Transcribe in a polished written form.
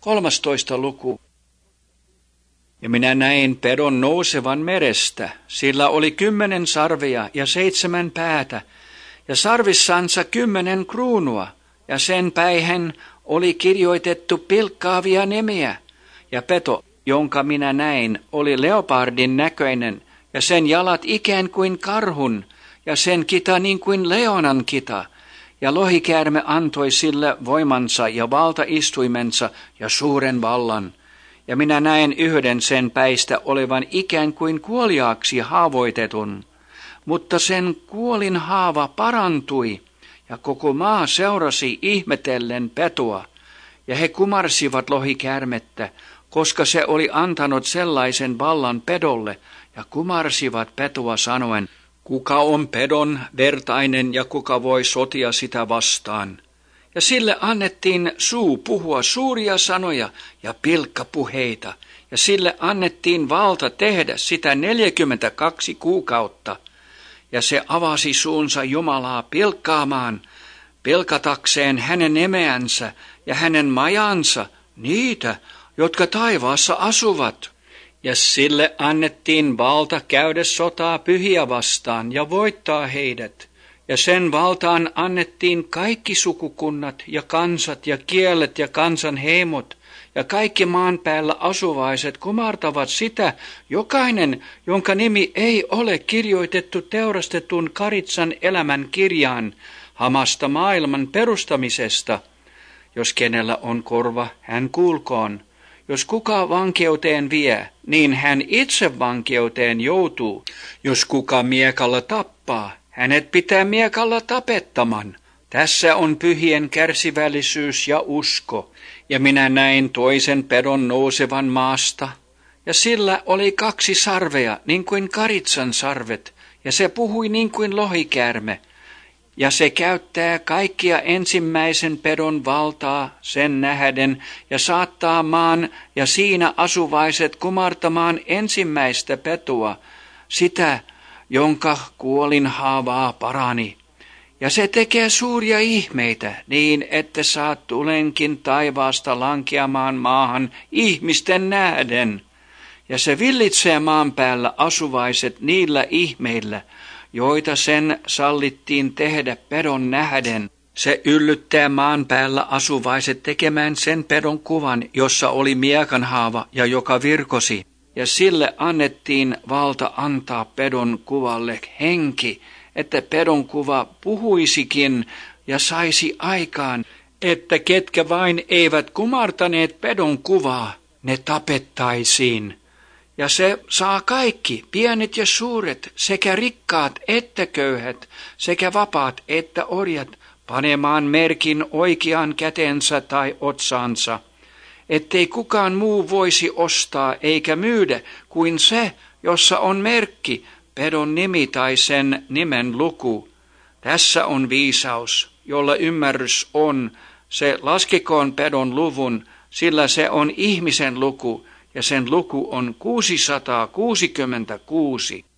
13. luku. Ja minä näin pedon nousevan merestä, sillä oli 10 sarvia ja 7 päätä, ja sarvissansa 10 kruunua, ja sen päihin oli kirjoitettu pilkkaavia nimiä. Ja peto, jonka minä näin, oli leopardin näköinen, ja sen jalat ikään kuin karhun, ja sen kita niin kuin leonan kita. Ja lohikäärme antoi sille voimansa ja valtaistuimensa ja suuren vallan. Ja minä näin yhden sen päistä olevan ikään kuin kuoliaaksi haavoitetun. Mutta sen kuolin haava parantui, ja koko maa seurasi ihmetellen petoa. Ja he kumarsivat lohikäärmettä, koska se oli antanut sellaisen vallan pedolle, ja kumarsivat petoa sanoen, kuka on pedon vertainen ja kuka voi sotia sitä vastaan. Ja sille annettiin suu puhua suuria sanoja ja pilkkapuheita, ja sille annettiin valta tehdä sitä 42 kuukautta. Ja se avasi suunsa Jumalaa pilkkaamaan, pilkatakseen hänen nimeänsä ja hänen majansa, niitä, jotka taivaassa asuvat. Ja sille annettiin valta käydä sotaa pyhiä vastaan ja voittaa heidät. Ja sen valtaan annettiin kaikki sukukunnat ja kansat ja kielet ja kansan heimot, ja kaikki maan päällä asuvaiset kumartavat sitä, jokainen, jonka nimi ei ole kirjoitettu teurastetun karitsan elämän kirjaan, hamasta maailman perustamisesta. Jos kenellä on korva, hän kuulkoon. Jos kuka vankeuteen vie, niin hän itse vankeuteen joutuu. Jos kuka miekalla tappaa, hänet pitää miekalla tapettaman. Tässä on pyhien kärsivällisyys ja usko. Ja minä näin toisen pedon nousevan maasta. Ja sillä oli 2 sarvea, niin kuin karitsan sarvet, ja se puhui niin kuin lohikäärme. Ja se käyttää kaikkia ensimmäisen pedon valtaa sen nähden ja saattaa maan ja siinä asuvaiset kumartamaan ensimmäistä petoa, sitä, jonka kuolin haavaa parani. Ja se tekee suuria ihmeitä niin, että saat tulenkin taivaasta lankeamaan maahan ihmisten nähden. Ja se villitsee maan päällä asuvaiset niillä ihmeillä, joita sen sallittiin tehdä pedon nähden. Se yllyttää maan päällä asuvaiset tekemään sen pedon kuvan, jossa oli miekanhaava ja joka virkosi. Ja sille annettiin valta antaa pedon kuvalle henki, että pedon kuva puhuisikin ja saisi aikaan, että ketkä vain eivät kumartaneet pedon kuvaa, ne tapettaisiin. Ja se saa kaikki, pienet ja suuret, sekä rikkaat että köyhät, sekä vapaat että orjat, panemaan merkin oikeaan kätensä tai otsaansa, ettei kukaan muu voisi ostaa eikä myydä kuin se, jossa on merkki, pedon nimi tai sen nimen luku. Tässä on viisaus, jolla ymmärrys on, se laskikoon pedon luvun, sillä se on ihmisen luku, ja sen luku on 666.